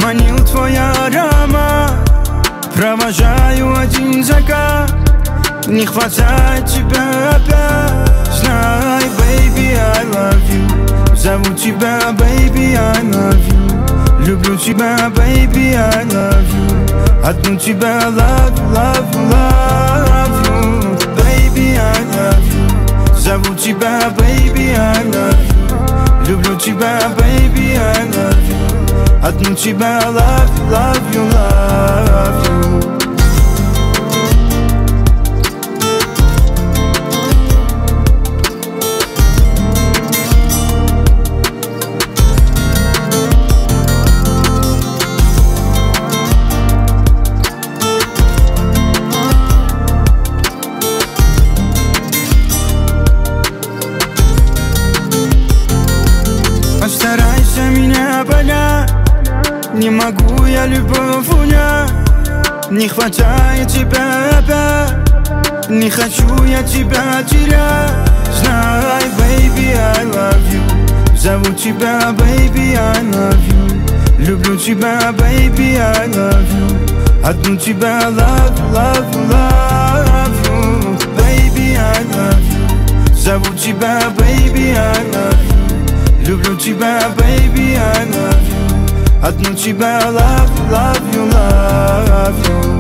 Манил твой аромат, провожаю один закат. Не хватает тебя опять. Знай, baby, I love you. Зову тебя, baby, I love you. Люблю тебя, baby, I love you. Одну тебя love you, love you, love you. Baby, I love you. Зову тебя, baby, I love you. Люблю тебя, baby, I love you. Одну тебя love you, love you, love you. Постарайся меня понять. Не могу я любовь унять. Не хватает тебя опять. Не хочу я тебя терять. Знай, baby, I love you. Зову тебя, baby, I love you. Люблю тебя, baby, I love you. Одну тебя love you, love you, love you. Baby, I love you. Зову тебя, baby, I love you. Люблю тебя, baby, I love you. Одну тебя love you, love you, love you.